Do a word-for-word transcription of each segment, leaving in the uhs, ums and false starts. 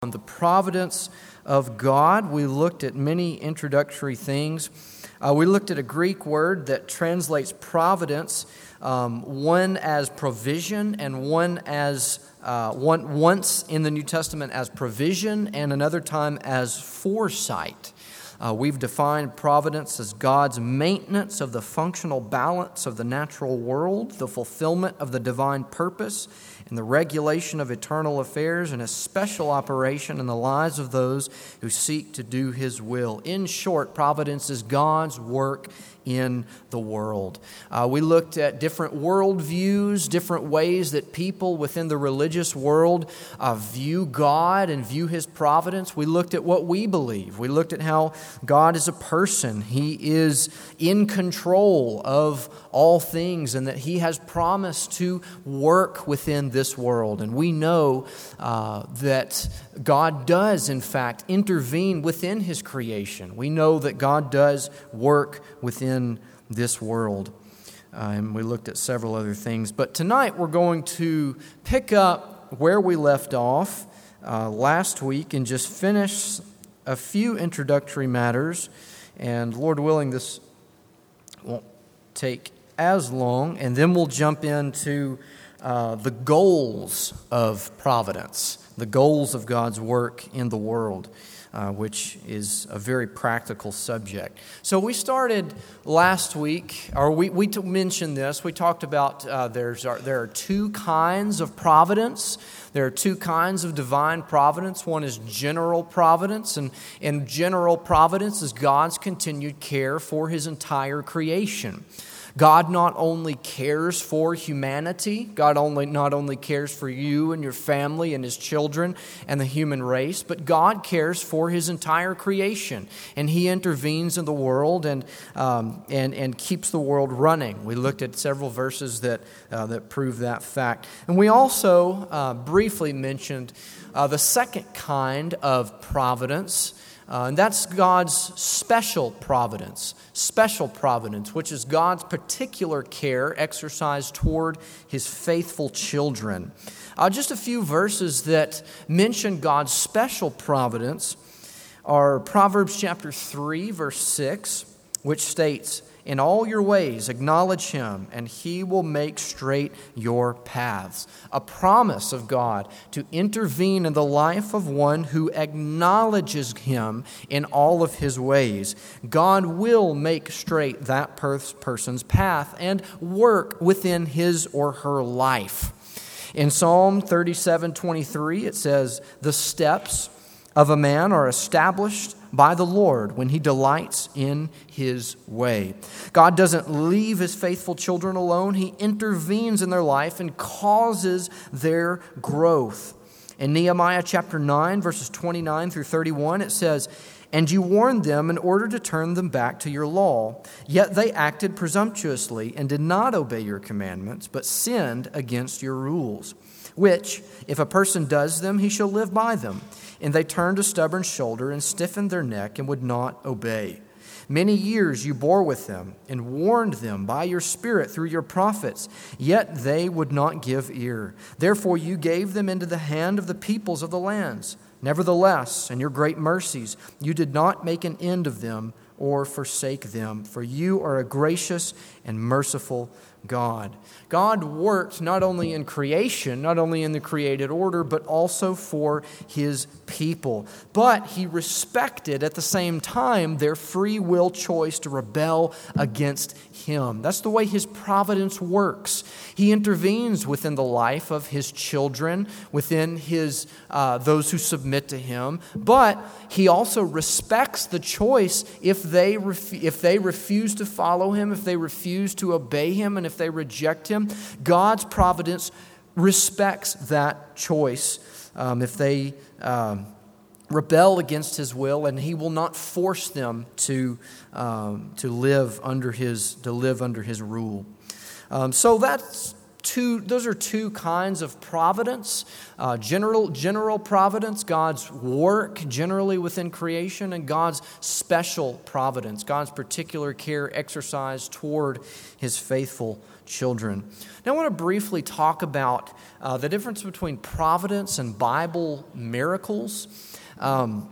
On the providence of God. We looked at many introductory things. Uh, we looked at a Greek word that translates providence, um, one as provision and one as uh, one once in the New Testament as provision and another time as foresight. Uh, we've defined providence as God's maintenance of the functional balance of the natural world, the fulfillment of the divine purpose, and the regulation of eternal affairs, and a special operation in the lives of those who seek to do His will. In short, providence is God's work in the world. Uh, we looked at different worldviews, different ways that people within the religious world uh, view God and view His providence. We looked at what we believe. We looked at how God is a person. He is in control of all things and that He has promised to work within this world. And we know uh, that God does, in fact, intervene within His creation. We know that God does work within this world. Uh, and we looked at several other things. But tonight we're going to pick up where we left off uh, last week and just finish a few introductory matters. And Lord willing, this won't take as long. And then we'll jump into uh, the goals of providence, the goals of God's work in the world. Uh, which is a very practical subject. So we started last week, or we, we t- mentioned this, we talked about uh, there's are, there are two kinds of providence. There are two kinds of divine providence. One is general providence, and, and general providence is God's continued care for His entire creation. God not only cares for humanity, God only not only cares for you and your family and His children and the human race, but God cares for His entire creation, and He intervenes in the world and um, and and keeps the world running. We looked at several verses that uh, that prove that fact, and we also uh, briefly mentioned uh, the second kind of providence. Uh, and that's God's special providence, special providence, which is God's particular care exercised toward His faithful children. Uh, just a few verses that mention God's special providence are Proverbs chapter three, verse six, which states, "In all your ways acknowledge Him, and He will make straight your paths." A promise of God to intervene in the life of one who acknowledges Him in all of His ways. God will make straight that person's path and work within his or her life. In Psalm thirty-seven twenty-three, it says, "The steps of a man are established by the Lord when he delights in His way." God doesn't leave His faithful children alone. He intervenes in their life and causes their growth. In Nehemiah chapter nine, verses twenty-nine through thirty-one, it says, "And you warned them in order to turn them back to your law. Yet they acted presumptuously and did not obey your commandments, but sinned against your rules. Which, if a person does them, he shall live by them. And they turned a stubborn shoulder and stiffened their neck and would not obey. Many years you bore with them and warned them by your Spirit through your prophets, yet they would not give ear. Therefore you gave them into the hand of the peoples of the lands. Nevertheless, in your great mercies, you did not make an end of them or forsake them, for you are a gracious and merciful God." God worked not only in creation, not only in the created order, but also for His people. But He respected at the same time their free will choice to rebel against Him. That's the way His providence works. He intervenes within the life of His children, within His uh, those who submit to Him. But He also respects the choice if they ref- if they refuse to follow Him, if they refuse to obey Him, and if they reject Him. God's providence respects that choice. Um, if they um, rebel against His will, and He will not force them to um, to live under His to live under His rule. Um, so that's two, those are two kinds of providence. Uh, general, general providence, God's work generally within creation, and God's special providence, God's particular care exercised toward his faithful children. Now I want to briefly talk about uh, the difference between providence and Bible miracles. Um,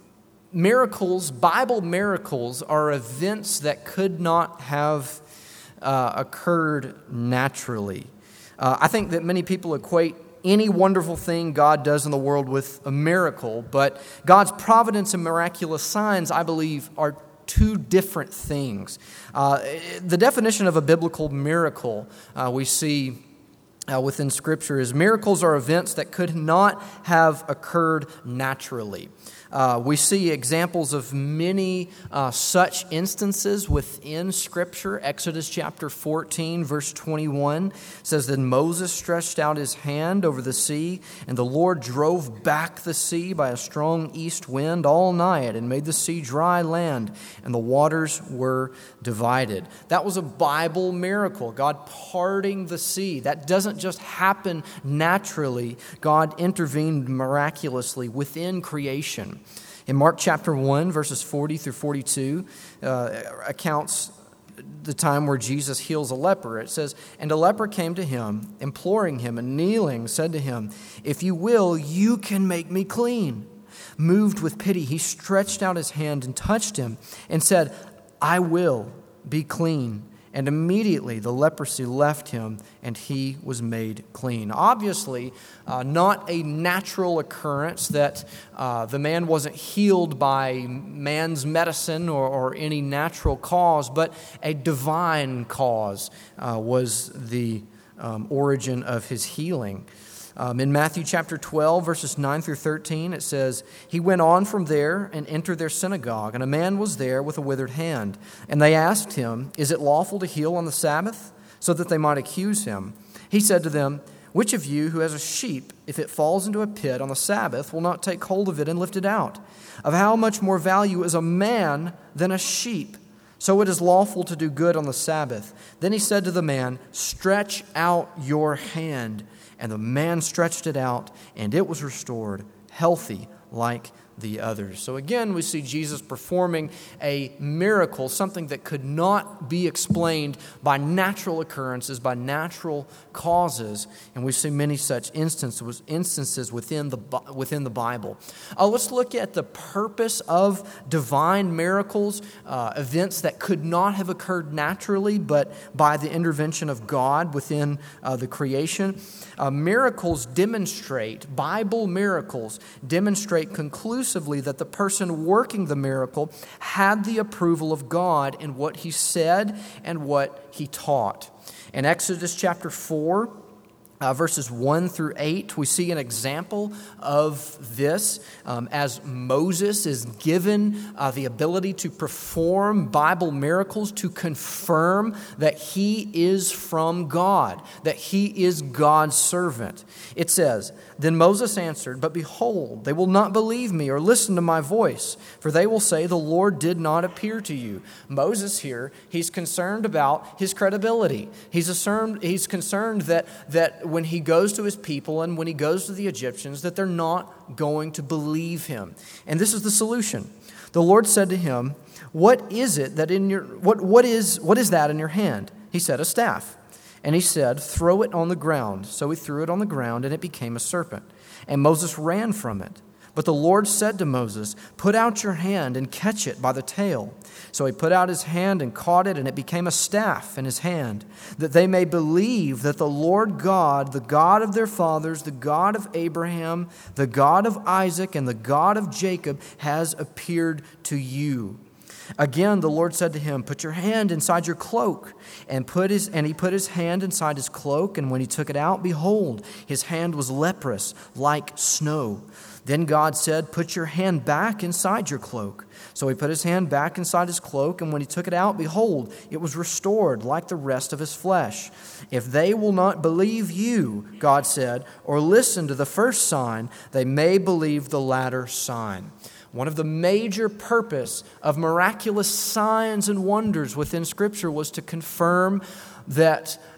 miracles, Bible miracles are events that could not have uh, occurred naturally. Uh, I think that many people equate any wonderful thing God does in the world with a miracle, but God's providence and miraculous signs, I believe, are two different things. Uh, the definition of a biblical miracle uh, we see uh, within Scripture is miracles are events that could not have occurred naturally. Uh, we see examples of many uh, such instances within Scripture. Exodus chapter fourteen, verse twenty-one says, "Then Moses stretched out his hand over the sea, and the Lord drove back the sea by a strong east wind all night and made the sea dry land, and the waters were divided." That was a Bible miracle, God parting the sea. That doesn't just happen naturally. God intervened miraculously within creation. In Mark chapter one, verses forty through forty-two, uh, accounts the time where Jesus heals a leper. It says, "And a leper came to him, imploring him, and kneeling, said to him, 'If you will, you can make me clean.' Moved with pity, he stretched out his hand and touched him, and said, 'I will be clean.' And immediately the leprosy left him, and he was made clean." Obviously, uh, not a natural occurrence that uh, the man wasn't healed by man's medicine or, or any natural cause, but a divine cause uh, was the um, origin of his healing. Um, in Matthew chapter twelve, verses nine through thirteen, it says, "He went on from there and entered their synagogue, and a man was there with a withered hand. And they asked him, 'Is it lawful to heal on the Sabbath?' so that they might accuse him. He said to them, 'Which of you who has a sheep, if it falls into a pit on the Sabbath, will not take hold of it and lift it out? Of how much more value is a man than a sheep? So it is lawful to do good on the Sabbath.' Then he said to the man, 'Stretch out your hand.' And the man stretched it out, and it was restored, healthy like the others." So again, we see Jesus performing a miracle, something that could not be explained by natural occurrences, by natural causes. And we see many such instances instances within the within the Bible. Uh, let's look at the purpose of divine miracles, uh, events that could not have occurred naturally, but by the intervention of God within uh, the creation. Uh, miracles demonstrate, Bible miracles demonstrate conclusively that the person working the miracle had the approval of God in what he said and what he taught. In Exodus chapter four, Uh, verses one through eight, we see an example of this um, as Moses is given uh, the ability to perform Bible miracles to confirm that he is from God, that he is God's servant. It says, "Then Moses answered, 'But behold, they will not believe me or listen to my voice, for they will say, the Lord did not appear to you.'" Moses here, he's concerned about his credibility. He's concerned, he's concerned that, that when he goes to his people and when he goes to the Egyptians, that they're not going to believe him. And this is the solution. The Lord said to him, "What is it that in your what what is what is that in your hand?" He said, "A staff." And he said, "Throw it on the ground." So he threw it on the ground, and it became a serpent. And Moses ran from it. But the Lord said to Moses, "Put out your hand and catch it by the tail." So he put out his hand and caught it, and it became a staff in his hand, that they may believe that the Lord God, the God of their fathers, the God of Abraham, the God of Isaac, and the God of Jacob, has appeared to you. Again, the Lord said to him, "Put your hand inside your cloak." And put his and he put his hand inside his cloak, and when he took it out, behold, his hand was leprous, like snow. Then God said, "Put your hand back inside your cloak." So he put his hand back inside his cloak, and when he took it out, behold, it was restored like the rest of his flesh. "If they will not believe you," God said, "or listen to the first sign, they may believe the latter sign." One of the major purpose of miraculous signs and wonders within Scripture was to confirm that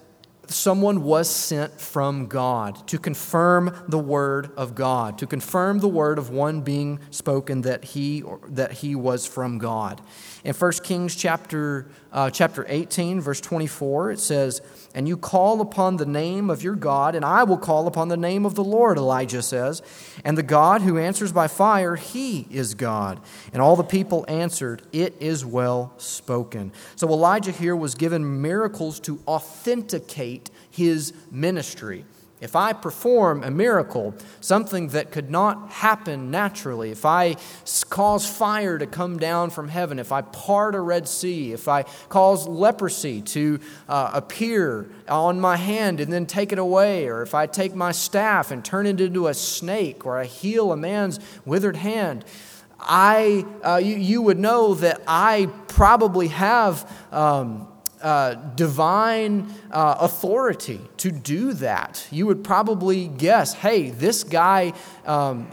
someone was sent from God to confirm the word of God, to confirm the word of one being spoken that he that he was from God. In First Kings chapter uh, chapter eighteen, verse twenty-four, it says, "And you call upon the name of your God, and I will call upon the name of the Lord," Elijah says. "And the God who answers by fire, he is God." And all the people answered, "It is well spoken." So Elijah here was given miracles to authenticate his ministry. If I perform a miracle, something that could not happen naturally, if I cause fire to come down from heaven, if I part a Red Sea, if I cause leprosy to uh, appear on my hand and then take it away, or if I take my staff and turn it into a snake, or I heal a man's withered hand, I uh, you, you would know that I probably have Um, Uh, divine uh, authority to do that. You would probably guess, hey, this guy um,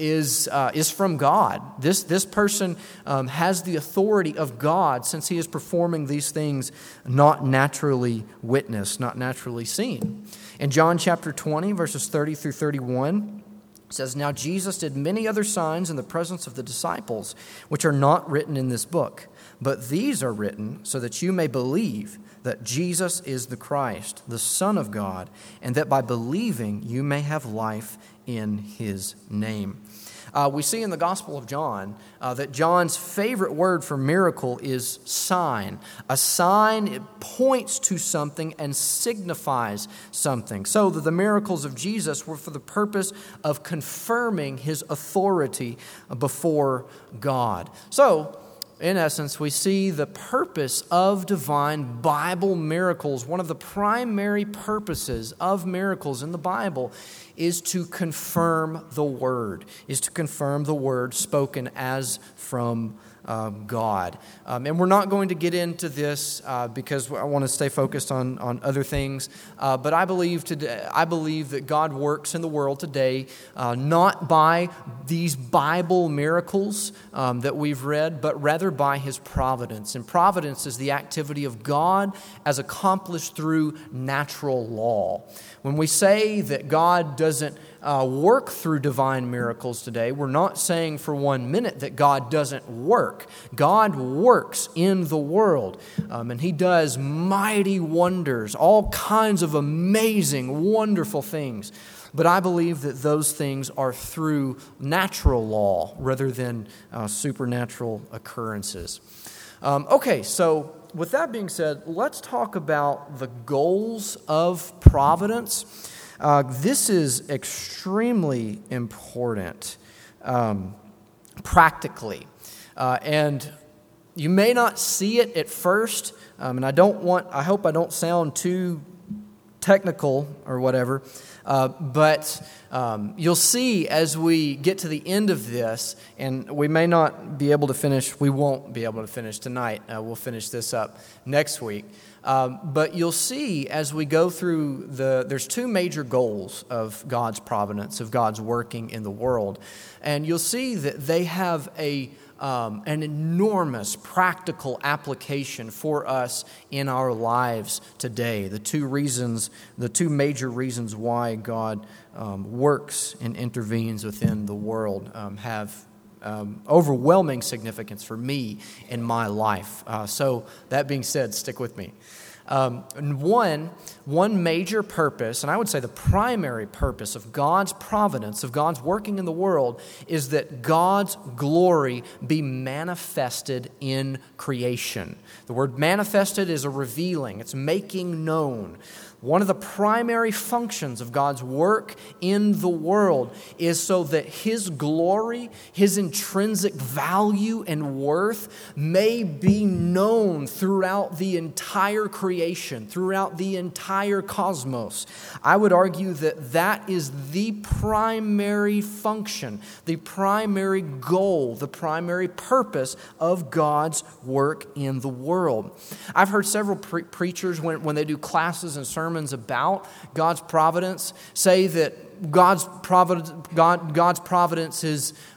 is uh, is from God. This this person um, has the authority of God, since he is performing these things not naturally witnessed, not naturally seen. In John chapter twenty, verses thirty through thirty-one, it says, "Now Jesus did many other signs in the presence of the disciples, which are not written in this book. But these are written so that you may believe that Jesus is the Christ, the Son of God, and that by believing you may have life in his name." Uh, we see in the Gospel of John uh, that John's favorite word for miracle is sign. A sign, it points to something and signifies something. So that the miracles of Jesus were for the purpose of confirming his authority before God. So, in essence, we see the purpose of divine Bible miracles. One of the primary purposes of miracles in the Bible is to confirm the Word, is to confirm the Word spoken as from Um, God. Um, and we're not going to get into this uh, because I want to stay focused on, on other things. Uh, but I believe today, I believe that God works in the world today uh, not by these Bible miracles um, that we've read, but rather by his providence. And providence is the activity of God as accomplished through natural law. When we say that God doesn't Uh, work through divine miracles today, we're not saying for one minute that God doesn't work. God works in the world, um, and he does mighty wonders, all kinds of amazing, wonderful things. But I believe that those things are through natural law rather than uh, supernatural occurrences. Um, okay, so with that being said, let's talk about the goals of providence. Uh, this is extremely important um, practically. Uh, and you may not see it at first, um, and I don't want, I hope I don't sound too technical or whatever, uh, but um, you'll see as we get to the end of this, and we may not be able to finish, we won't be able to finish tonight. Uh, we'll finish this up next week. Um, but you'll see as we go through the, there's two major goals of God's providence, of God's working in the world. And you'll see that they have a um, an enormous practical application for us in our lives today. The two reasons, the two major reasons why God um, works and intervenes within the world um, have Um, overwhelming significance for me in my life. Uh, so that being said, stick with me. Um, one, one major purpose, and I would say the primary purpose of God's providence, of God's working in the world, is that God's glory be manifested in creation. The word manifested is a revealing. It's making known. One of the primary functions of God's work in the world is so that his glory, his intrinsic value and worth may be known throughout the entire creation, throughout the entire cosmos. I would argue that that is the primary function, the primary goal, the primary purpose of God's work in the world. I've heard several pre- preachers, when, when they do classes and sermons, about God's providence, say that God's providence, God, God's providence is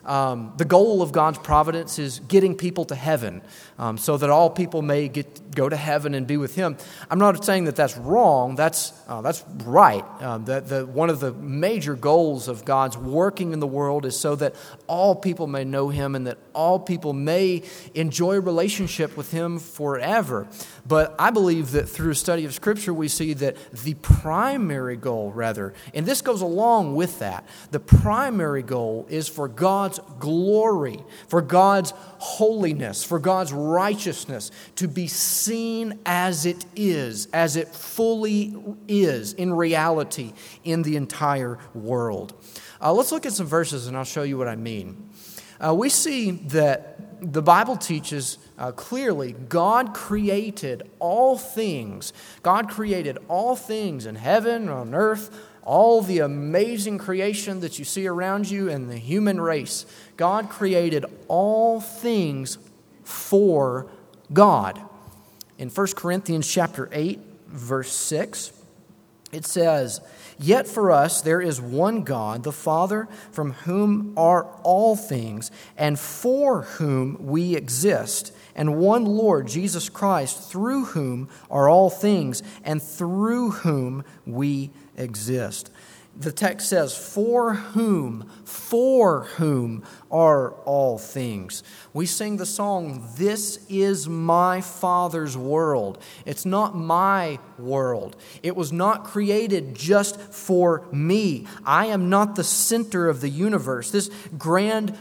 um, the goal of God's providence is getting people to heaven, um, so that all people may get go to heaven and be with Him. I'm not saying that that's wrong. That's uh, that's right. Um, that the one of the major goals of God's working in the world is so that all people may know Him and that all people may enjoy a relationship with Him forever. But I believe that through a study of Scripture, we see that the primary goal, rather, and this goes along with that, the primary goal is for God's glory, for God's holiness, for God's righteousness to be seen as it is, as it fully is in reality in the entire world. Uh, let's look at some verses and I'll show you what I mean. Uh, we see that the Bible teaches uh, clearly God created all things. God created all things in heaven, on earth, all the amazing creation that you see around you and the human race. God created all things for God. In First Corinthians chapter eight, verse six, it says, "Yet for us there is one God, the Father, from whom are all things, and for whom we exist, and one Lord, Jesus Christ, through whom are all things, and through whom we exist." The text says, for whom, for whom are all things. We sing the song, "This is my Father's world." It's not my world. It was not created just for me. I am not the center of the universe. This grand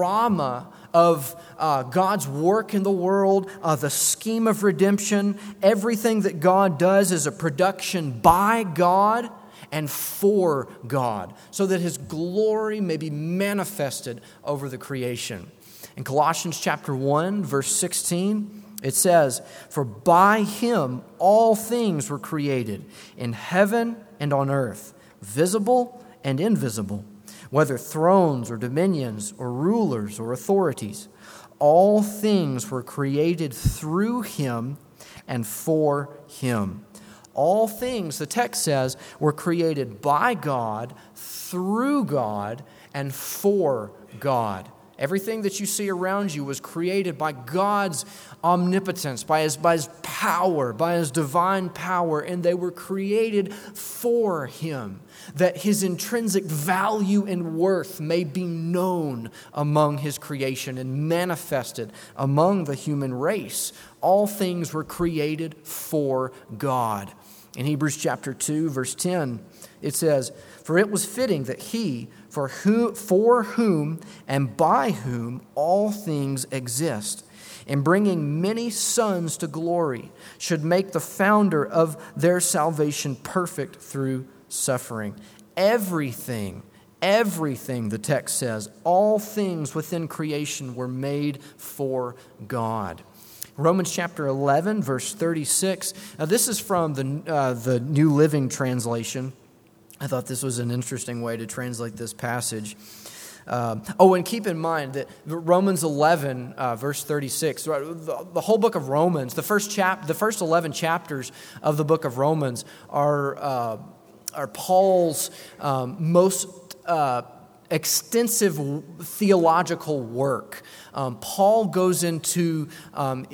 drama of uh, God's work in the world, uh, the scheme of redemption, everything that God does is a production by God and for God, so that His glory may be manifested over the creation. In Colossians chapter one, verse sixteen, it says, "For by Him all things were created, in heaven and on earth, visible and invisible, whether thrones or dominions or rulers or authorities. All things were created through Him and for Him." All things, the text says, were created by God, through God, and for God. Everything that you see around you was created by God's omnipotence, by His, by His power, by His divine power, and they were created for Him, that His intrinsic value and worth may be known among His creation and manifested among the human race. All things were created for God. In Hebrews chapter two, verse ten, it says, "For it was fitting that He, for whom, for whom and by whom all things exist, in bringing many sons to glory, should make the founder of their salvation perfect through suffering." Everything, everything, the text says, all things within creation were made for God. Romans chapter eleven, verse thirty-six. Now, this is from the uh, the New Living Translation. I thought this was an interesting way to translate this passage. Uh, oh, and keep in mind that Romans eleven, uh, verse thirty-six, the, the whole book of Romans, the first chap, the first eleven chapters of the book of Romans are uh, are Paul's um, most uh, extensive theological work. Um, Paul goes into um,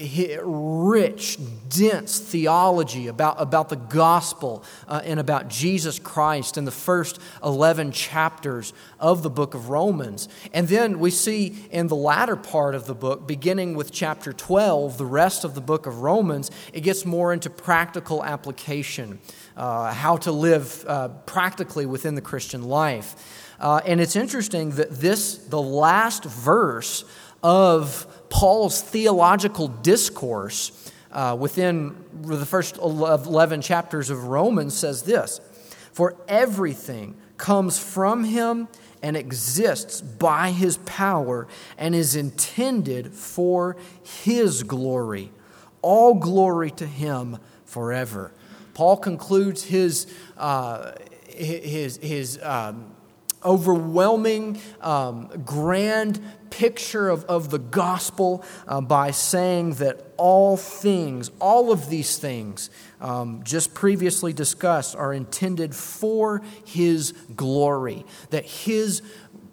rich, dense theology about, about the gospel uh, and about Jesus Christ in the first eleven chapters of the book of Romans. And then we see in the latter part of the book, beginning with chapter twelve, the rest of the book of Romans, it gets more into practical application, uh, how to live uh, practically within the Christian life. Uh, and it's interesting that this, the last verse of Paul's theological discourse uh, within the first eleven chapters of Romans says this: "For everything comes from Him and exists by His power and is intended for His glory. All glory to Him forever." Paul concludes his uh, his his. Um, overwhelming, um, grand picture of, of the gospel uh, by saying that all things, all of these things um, just previously discussed are intended for His glory, that His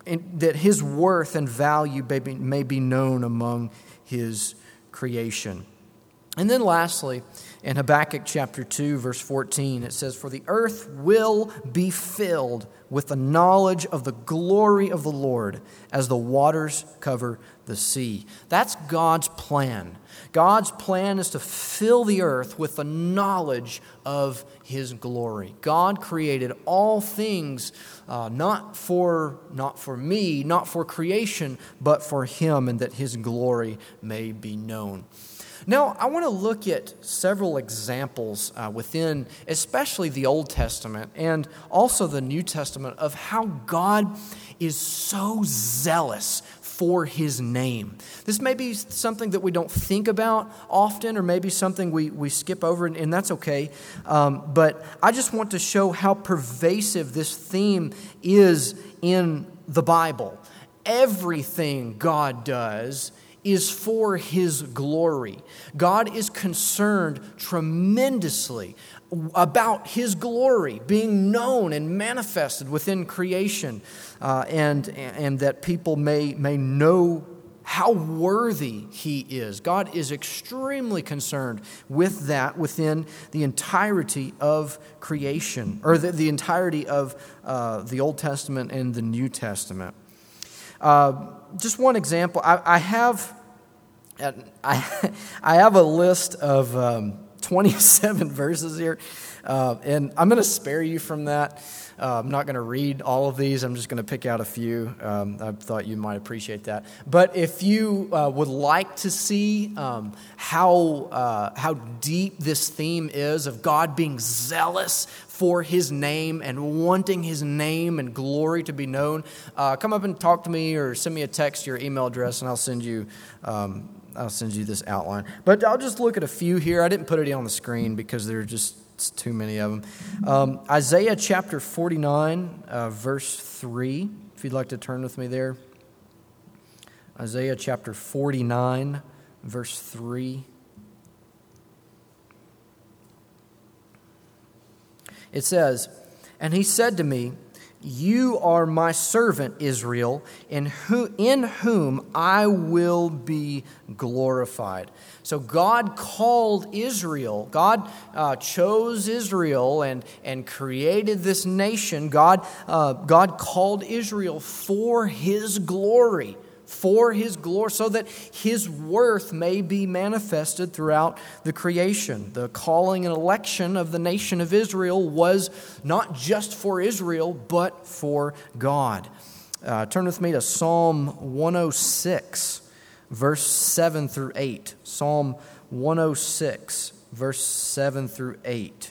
that his worth and value may be, may be known among his creation. And then lastly, in Habakkuk chapter two, verse fourteen, it says, "For the earth will be filled with the knowledge of the glory of the Lord as the waters cover the sea." That's God's plan. God's plan is to fill the earth with the knowledge of his glory. God created all things uh, not for not for me, not for creation, but for him, and that his glory may be known. Now, I want to look at several examples uh, within, especially the Old Testament and also the New Testament, of how God is so zealous for his name. This may be something that we don't think about often, or maybe something we, we skip over, and, and that's okay. Um, but I just want to show how pervasive this theme is in the Bible. Everything God does is for his glory. God is concerned tremendously about his glory being known and manifested within creation, uh, and, and that people may, may know how worthy he is. God is extremely concerned with that within the entirety of creation, or the, the entirety of uh, the Old Testament and the New Testament. Uh, just one example. I, I have, I, I have a list of um, twenty-seven verses here, uh, and I'm going to spare you from that. Uh, I'm not going to read all of these. I'm just going to pick out a few. Um, I thought you might appreciate that. But if you uh, would like to see um, how uh, how deep this theme is of God being zealous for his name and wanting his name and glory to be known, uh, come up and talk to me or send me a text, your email address, and I'll send you um, I'll send you this outline. But I'll just look at a few here. I didn't put it on the screen because they're just It's too many of them. Um, Isaiah chapter forty-nine, uh, verse three, if you'd like to turn with me there. Isaiah chapter forty-nine, verse three. It says, "And he said to me, You are my servant Israel, in, who, in whom I will be glorified." So God called Israel. God uh, chose Israel and, and created this nation. God, uh, God called Israel for his glory, for his glory, so that his worth may be manifested throughout the creation. The calling and election of the nation of Israel was not just for Israel, but for God. Uh, turn with me to Psalm one oh six, verse seven through eight. Psalm one oh six, verse seven through eight.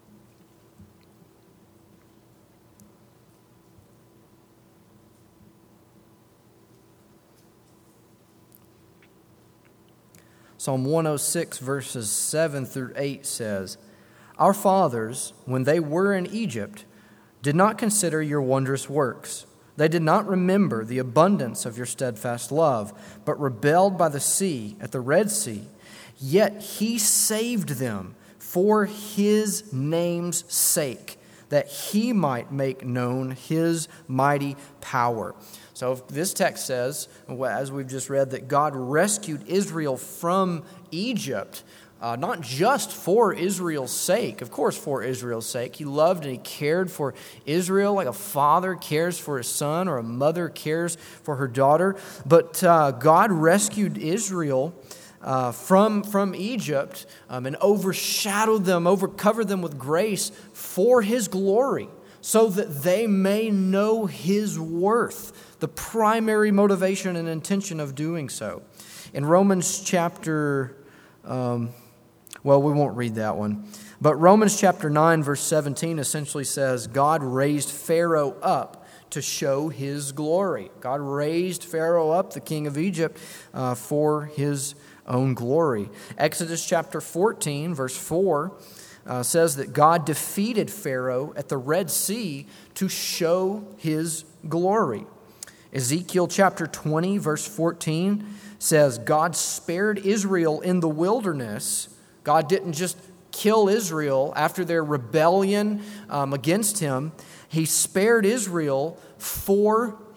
Psalm one oh six, verses seven through eight says, "Our fathers, when they were in Egypt, did not consider your wondrous works. They did not remember the abundance of your steadfast love, but rebelled by the sea, at the Red Sea. Yet he saved them for his name's sake, that he might make known his mighty power." So this text says, as we've just read, that God rescued Israel from Egypt, uh, not just for Israel's sake. Of course, for Israel's sake. He loved and he cared for Israel like a father cares for his son, or a mother cares for her daughter. But uh, God rescued Israel uh, from, from Egypt um, and overshadowed them, overcovered them with grace for his glory, so that they may know his worth. The primary motivation and intention of doing so. In Romans chapter, um, well, we won't read that one. But Romans chapter nine, verse seventeen essentially says, God raised Pharaoh up to show his glory. God raised Pharaoh up, the king of Egypt, uh, for his own glory. Exodus chapter fourteen, verse four, uh, says that God defeated Pharaoh at the Red Sea to show his glory. Ezekiel chapter twenty, verse fourteen says, God spared Israel in the wilderness. God didn't just kill Israel after their rebellion um, against him. He spared Israel for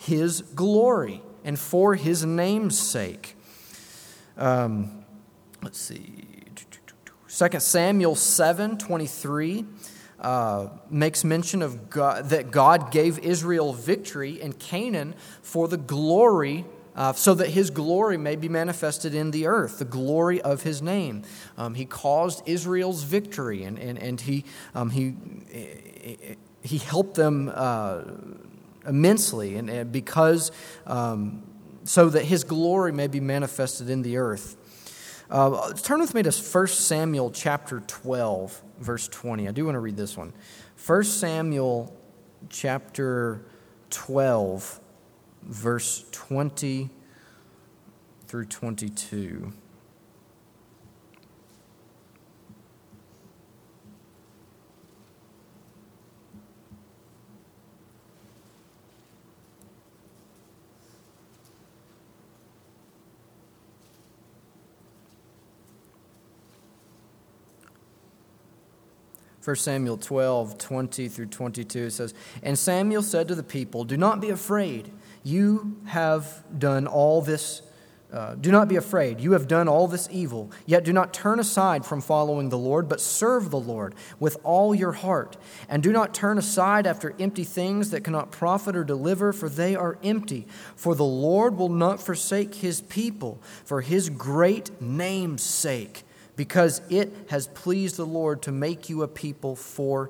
his glory and for his name's sake. Um, let's see. Second Samuel seven twenty-three uh, makes mention of God, that God gave Israel victory in Canaan for the glory, uh, so that his glory may be manifested in the earth, the glory of his name. Um, he caused Israel's victory, and and and he um, he he helped them uh, immensely, and, and because um, so that his glory may be manifested in the earth. Uh, turn with me to First Samuel chapter twelve, verse twenty. I do want to read this one. First Samuel chapter twelve, verse twenty through twenty-two. First Samuel twelve, twenty through twenty-two, it says, "And Samuel said to the people, 'Do not be afraid. You have done all this. Uh, do not be afraid. You have done all this evil. Yet do not turn aside from following the Lord, but serve the Lord with all your heart. And do not turn aside after empty things that cannot profit or deliver, for they are empty. For the Lord will not forsake his people for his great name's sake, because it has pleased the Lord to make you a people for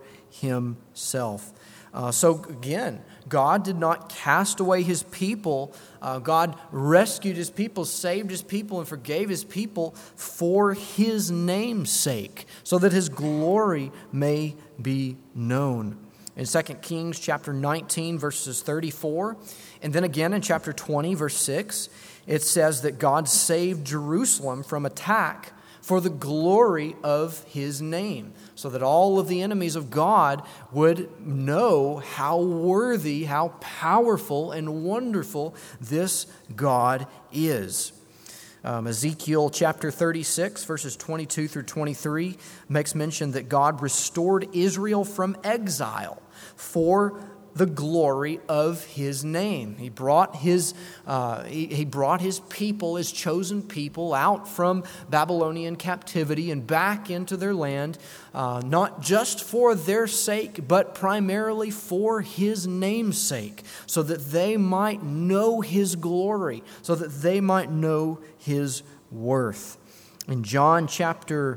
himself.'" Uh, so again, God did not cast away his people. Uh, God rescued his people, saved his people, and forgave his people for his name's sake, so that his glory may be known. In Second Kings chapter nineteen, verses thirty-four, and then again in chapter twenty, verse six, it says that God saved Jerusalem from attack for the glory of his name, so that all of the enemies of God would know how worthy, how powerful and wonderful this God is. Um, Ezekiel chapter thirty-six, verses twenty-two through twenty-three, makes mention that God restored Israel from exile for the glory of his name. He brought his uh, he, he brought his people, his chosen people, out from Babylonian captivity and back into their land, uh, not just for their sake, but primarily for his name's sake, so that they might know his glory, so that they might know his worth. In John chapter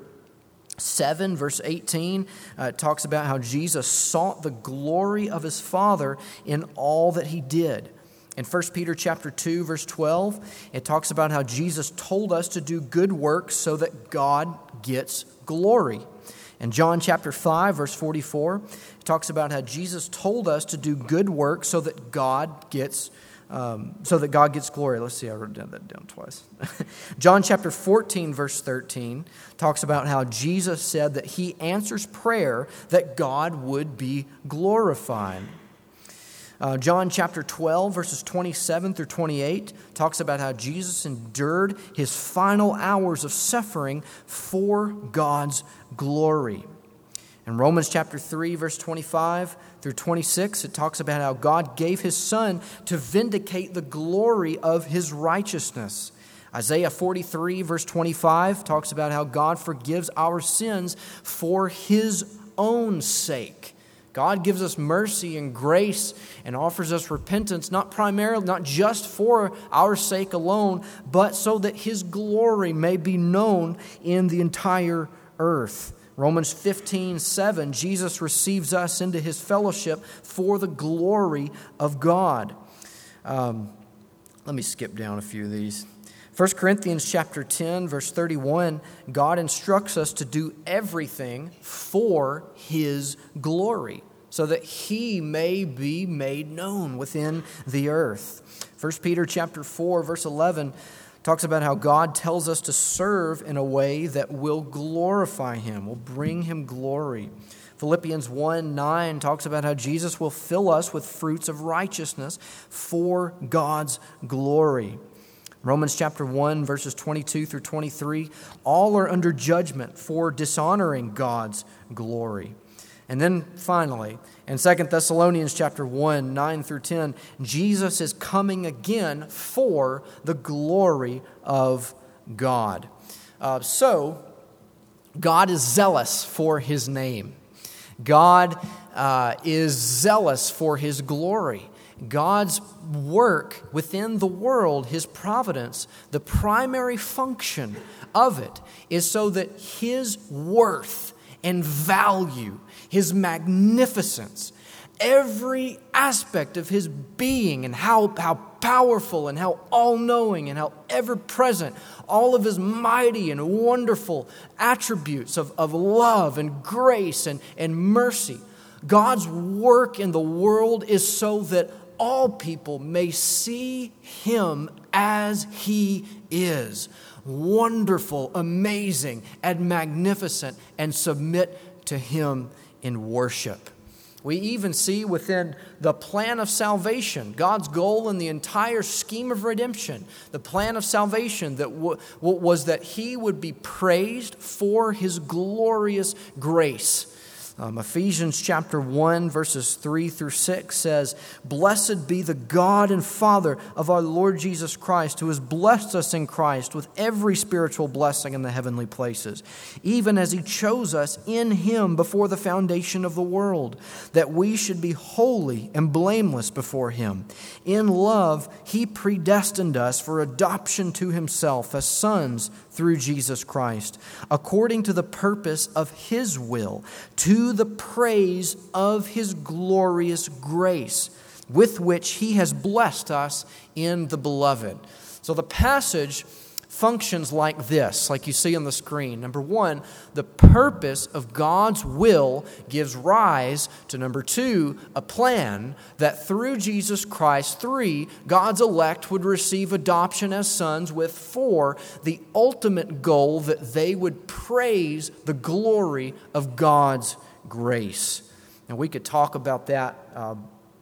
seven, verse eighteen, uh, it talks about how Jesus sought the glory of his Father in all that he did. In First Peter chapter two, verse twelve, it talks about how Jesus told us to do good works so that God gets glory. In John chapter five, verse forty-four, it talks about how Jesus told us to do good works so that God gets Um, so that God gets glory. Let's see, I wrote down that down twice. John chapter fourteen, verse thirteen, talks about how Jesus said that he answers prayer that God would be glorified. Uh, John chapter twelve, verses twenty-seven through twenty-eight, talks about how Jesus endured his final hours of suffering for God's glory. In Romans chapter three, verse twenty-five through twenty-six, it talks about how God gave his Son to vindicate the glory of his righteousness. Isaiah forty-three, verse twenty-five, talks about how God forgives our sins for his own sake. God gives us mercy and grace and offers us repentance, not primarily, not just for our sake alone, but so that his glory may be known in the entire earth. Romans fifteen, seven, Jesus receives us into his fellowship for the glory of God. Um, let me skip down a few of these. First Corinthians chapter ten, verse thirty-one, God instructs us to do everything for his glory, so that he may be made known within the earth. First Peter chapter four, verse eleven, talks about how God tells us to serve in a way that will glorify him, will bring him glory. Philippians one nine talks about how Jesus will fill us with fruits of righteousness for God's glory. Romans chapter one, verses twenty-two through twenty-three, all are under judgment for dishonoring God's glory. And then finally, in Second Thessalonians chapter one, nine through ten, Jesus is coming again for the glory of God. Uh, so, God is zealous for His name. God uh, is zealous for His glory. God's work within the world, His providence, the primary function of it is so that His worth and value, His magnificence, every aspect of His being and how, how powerful and how all-knowing and how ever-present, all of His mighty and wonderful attributes of, of love and grace and, and mercy. God's work in the world is so that all people may see Him as He is. Wonderful, amazing, and magnificent, and submit to Him in worship. We even see within the plan of salvation, God's goal in the entire scheme of redemption, the plan of salvation that w- w- was that He would be praised for His glorious grace. Um, Ephesians chapter one, verses three through six says, "Blessed be the God and Father of our Lord Jesus Christ, who has blessed us in Christ with every spiritual blessing in the heavenly places, even as He chose us in Him before the foundation of the world, that we should be holy and blameless before Him. In love, He predestined us for adoption to Himself as sons through Jesus Christ, according to the purpose of His will, to the praise of His glorious grace, with which He has blessed us in the Beloved." So the passage functions like this, like you see on the screen. Number one, the purpose of God's will gives rise to, number two, a plan that through Jesus Christ, three, God's elect would receive adoption as sons, with four, the ultimate goal that they would praise the glory of God's grace. And we could talk about that uh,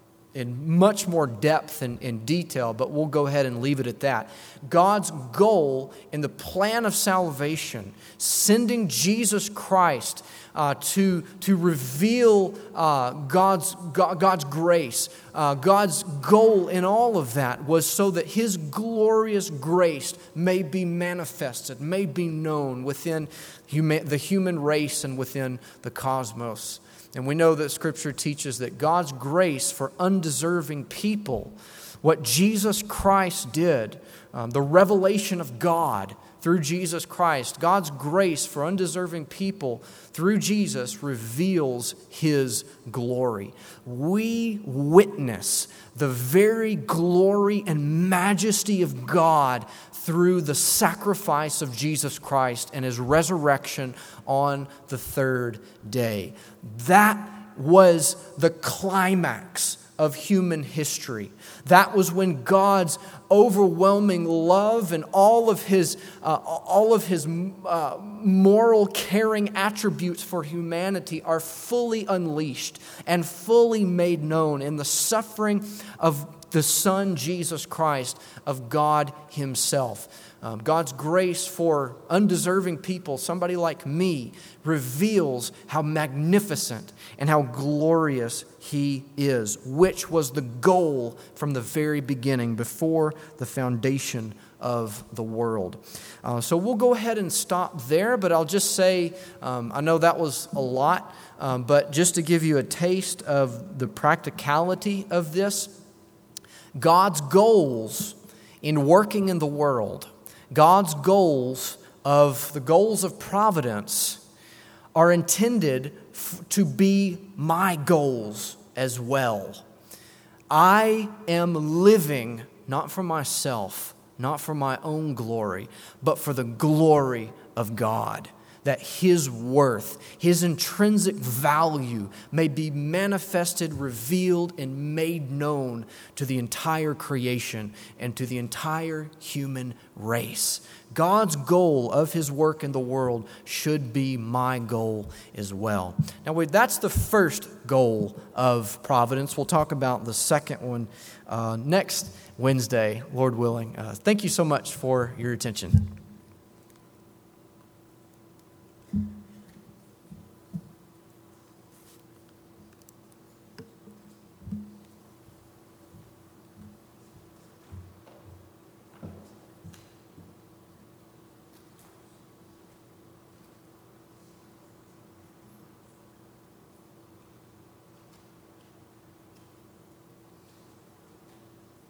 in much more depth and, and detail, but we'll go ahead and leave it at that. God's goal in the plan of salvation, sending Jesus Christ uh, to, to reveal uh, God's, God, God's grace, uh, God's goal in all of that was so that His glorious grace may be manifested, may be known within huma- the human race and within the cosmos. And we know that Scripture teaches that God's grace for undeserving people, what Jesus Christ did, um, the revelation of God through Jesus Christ, God's grace for undeserving people through Jesus reveals His glory. We witness the very glory and majesty of God through the sacrifice of Jesus Christ and His resurrection on the third day. That was the climax of human history. That was when God's overwhelming love and all of His uh, all of His uh, moral caring attributes for humanity are fully unleashed and fully made known in the suffering of the Son, Jesus Christ, of God Himself. Um, God's grace for undeserving people, somebody like me, reveals how magnificent and how glorious He is, which was the goal from the very beginning, before the foundation of the world. Uh, so we'll go ahead and stop there, but I'll just say, um, I know that was a lot, um, but just to give you a taste of the practicality of this, God's goals in working in the world, God's goals of the goals of providence are intended f- to be my goals as well. I am living not for myself, not for my own glory, but for the glory of God, that His worth, His intrinsic value may be manifested, revealed, and made known to the entire creation and to the entire human race. God's goal of His work in the world should be my goal as well. Now, that's the first goal of providence. We'll talk about the second one uh, next Wednesday, Lord willing. Uh, thank you so much for your attention.